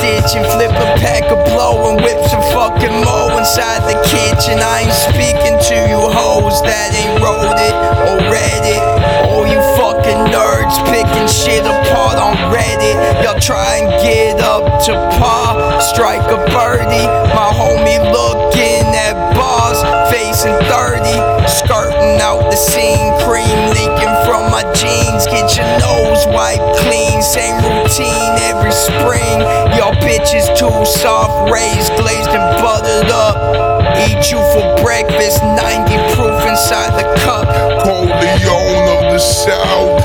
stitch and flip a pack of blow and whip some fucking mo inside the kitchen. I ain't speaking to you hoes that ain't wrote it or read it. All you fucking nerds picking shit apart on Reddit. Y'all try and get up to par, strike a birdie. My homie looking at bars, facing 30, skirting out the scene, cream leaking from my jeans. Get your nose wiped clean, same routine every spring. Y'all bitches too soft, raised, glazed and buttered up. Eat you for breakfast, 90 proof inside the cup. Corleone of the South,